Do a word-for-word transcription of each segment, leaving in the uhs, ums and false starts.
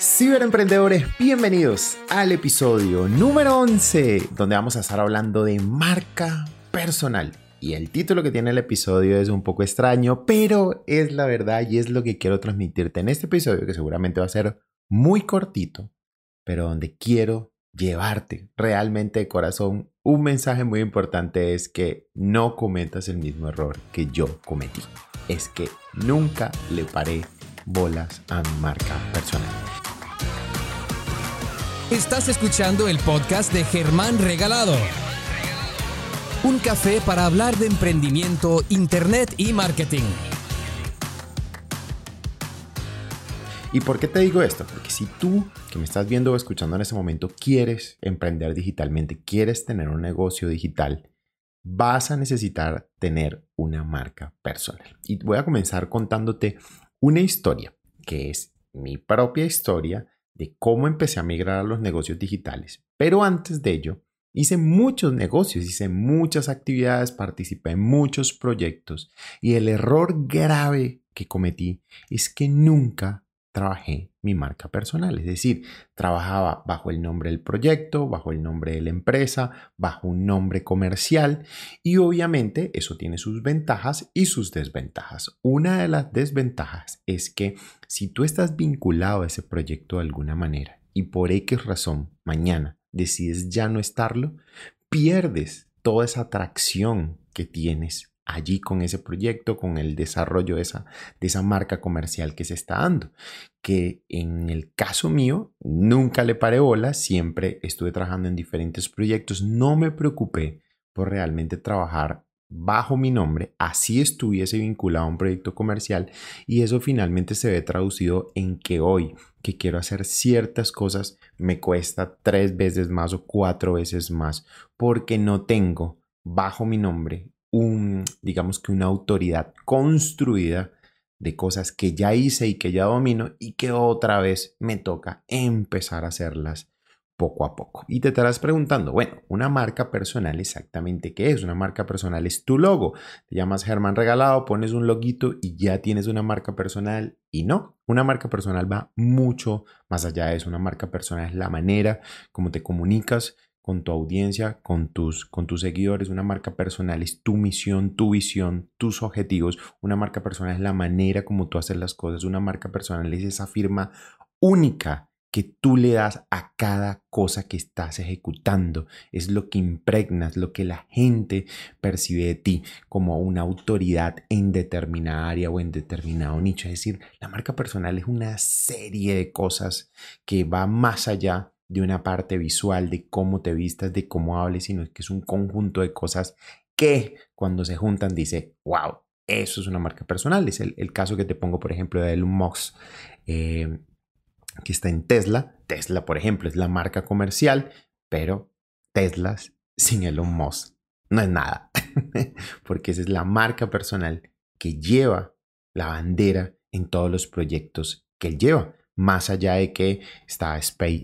Ciberemprendedores, bienvenidos al episodio número once, donde vamos a estar hablando de marca personal. Y el título que tiene el episodio es un poco extraño, pero es la verdad y es lo que quiero transmitirte en este episodio, que seguramente va a ser muy cortito, pero donde quiero llevarte realmente de corazón un mensaje muy importante: es que no cometas el mismo error que yo cometí. Es que nunca le paré bolas a mi marca personal. Estás escuchando el podcast de Germán Regalado. Un café para hablar de emprendimiento, internet y marketing. ¿Y por qué te digo esto? Porque si tú, que me estás viendo o escuchando en este momento, quieres emprender digitalmente, quieres tener un negocio digital, vas a necesitar tener una marca personal. Y voy a comenzar contándote una historia, que es mi propia historia de cómo empecé a migrar a los negocios digitales. Pero antes de ello, hice muchos negocios, hice muchas actividades, participé en muchos proyectos. Y el error grave que cometí es que nunca trabajé mi marca personal. Es decir, trabajaba bajo el nombre del proyecto, bajo el nombre de la empresa, bajo un nombre comercial, y obviamente eso tiene sus ventajas y sus desventajas. Una de las desventajas es que si tú estás vinculado a ese proyecto de alguna manera y por X razón mañana decides ya no estarlo, pierdes toda esa atracción que tienes allí con ese proyecto, con el desarrollo de esa, de esa marca comercial que se está dando. Que en el caso mío, nunca le paré bola, siempre estuve trabajando en diferentes proyectos, no me preocupé por realmente trabajar bajo mi nombre, así estuviese vinculado a un proyecto comercial, y eso finalmente se ve traducido en que hoy que quiero hacer ciertas cosas me cuesta tres veces más o cuatro veces más porque no tengo bajo mi nombre un, digamos que una autoridad construida de cosas que ya hice y que ya domino y que otra vez me toca empezar a hacerlas poco a poco. Y te estarás preguntando, bueno, una marca personal, ¿exactamente qué es? Una marca personal es tu logo. Te llamas Germán Regalado, pones un loguito y ya tienes una marca personal. Y no, una marca personal va mucho más allá de eso. Una marca personal es la manera como te comunicas con tu audiencia, con tus, con tus seguidores. Una marca personal es tu misión, tu visión, tus objetivos. Una marca personal es la manera como tú haces las cosas. Una marca personal es esa firma única que tú le das a cada cosa que estás ejecutando. Es lo que impregnas, lo que la gente percibe de ti como una autoridad en determinada área o en determinado nicho. Es decir, la marca personal es una serie de cosas que va más allá de una parte visual, de cómo te vistas, de cómo hables, sino que es un conjunto de cosas que cuando se juntan dice, wow, eso es una marca personal. Es el, el caso que te pongo, por ejemplo, de Elon Musk, eh, que está en Tesla. Tesla, por ejemplo, es la marca comercial, pero Tesla sin Elon Musk no es nada, porque esa es la marca personal que lleva la bandera en todos los proyectos que él lleva, más allá de que está Space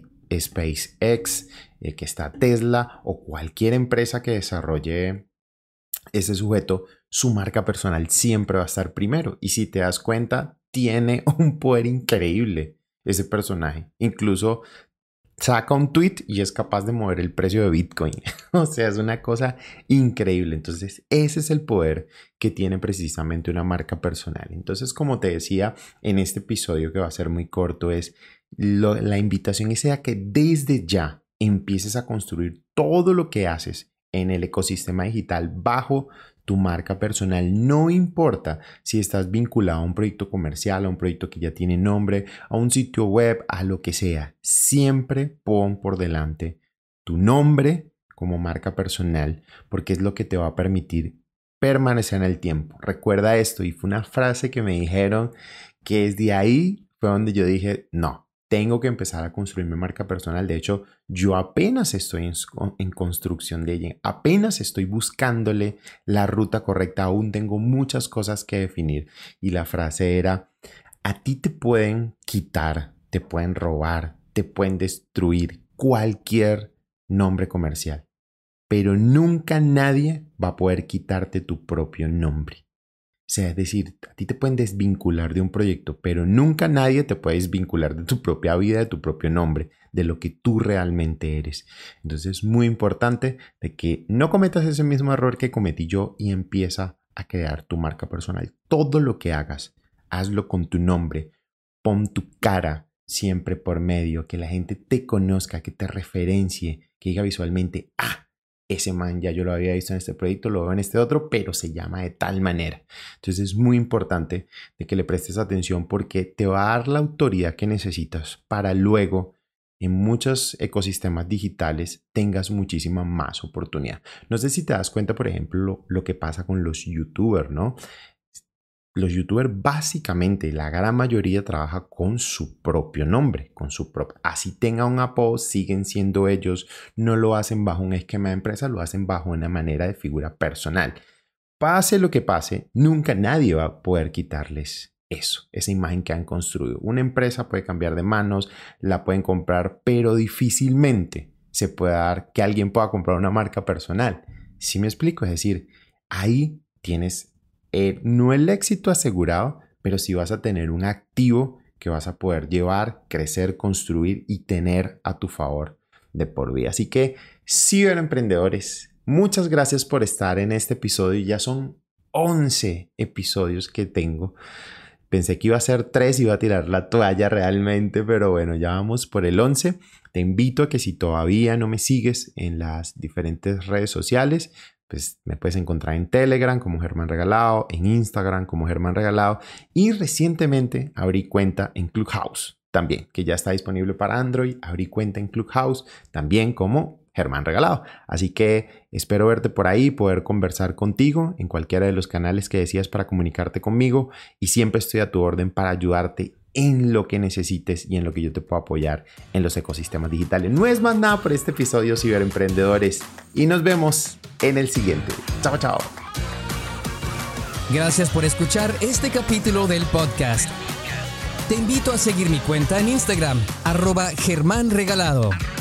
SpaceX, eh, que está Tesla o cualquier empresa que desarrolle ese sujeto. Su marca personal siempre va a estar primero. Y si te das cuenta, tiene un poder increíble ese personaje. Incluso saca un tweet y es capaz de mover el precio de Bitcoin. O sea, es una cosa increíble. Entonces, ese es el poder que tiene precisamente una marca personal. Entonces, como te decía en este episodio, que va a ser muy corto, es lo, la invitación es a que desde ya empieces a construir todo lo que haces en el ecosistema digital bajo tu marca personal. No importa si estás vinculado a un proyecto comercial, a un proyecto que ya tiene nombre, a un sitio web, a lo que sea. Siempre pon por delante tu nombre como marca personal, porque es lo que te va a permitir permanecer en el tiempo. Recuerda esto, y fue una frase que me dijeron que desde ahí fue donde yo dije, no, tengo que empezar a construir mi marca personal. De hecho, yo apenas estoy en, en construcción de ella, apenas estoy buscándole la ruta correcta, aún tengo muchas cosas que definir. Y la frase era, a ti te pueden quitar, te pueden robar, te pueden destruir cualquier nombre comercial, pero nunca nadie va a poder quitarte tu propio nombre. O sea, es decir, a ti te pueden desvincular de un proyecto, pero nunca nadie te puede desvincular de tu propia vida, de tu propio nombre, de lo que tú realmente eres. Entonces es muy importante de que no cometas ese mismo error que cometí yo y empieza a crear tu marca personal. Todo lo que hagas, hazlo con tu nombre, pon tu cara siempre por medio, que la gente te conozca, que te referencie, que diga visualmente, ah, ese man ya yo lo había visto en este proyecto, lo veo en este otro, pero se llama de tal manera. Entonces es muy importante de que le prestes atención porque te va a dar la autoridad que necesitas para luego en muchos ecosistemas digitales tengas muchísima más oportunidad. No sé si te das cuenta, por ejemplo, lo, lo que pasa con los youtubers, ¿no? Los youtubers básicamente, la gran mayoría trabaja con su propio nombre, con su propio. Así tenga un apodo, siguen siendo ellos, no lo hacen bajo un esquema de empresa, lo hacen bajo una manera de figura personal. Pase lo que pase, nunca nadie va a poder quitarles eso, esa imagen que han construido. Una empresa puede cambiar de manos, la pueden comprar, pero difícilmente se puede dar que alguien pueda comprar una marca personal. ¿Sí me explico? Es decir, ahí tienes Eh, no el éxito asegurado, pero sí vas a tener un activo que vas a poder llevar, crecer, construir y tener a tu favor de por vida. Así que, ciberemprendedores, muchas gracias por estar en este episodio. Ya son once episodios que tengo. Pensé que iba a ser tres y iba a tirar la toalla realmente, pero bueno, ya vamos por el once. Te invito a que si todavía no me sigues en las diferentes redes sociales, pues me puedes encontrar en Telegram como Germán Regalado, en Instagram como Germán Regalado y recientemente abrí cuenta en Clubhouse también, que ya está disponible para Android. Abrí cuenta en Clubhouse también como Germán Regalado. Así que espero verte por ahí, poder conversar contigo en cualquiera de los canales que decidas para comunicarte conmigo y siempre estoy a tu orden para ayudarte en lo que necesites y en lo que yo te puedo apoyar en los ecosistemas digitales. No es más nada por este episodio, ciberemprendedores, y nos vemos en el siguiente. Chao, chao. Gracias por escuchar este capítulo del podcast. Te invito a seguir mi cuenta en Instagram, arroba Germán Regalado.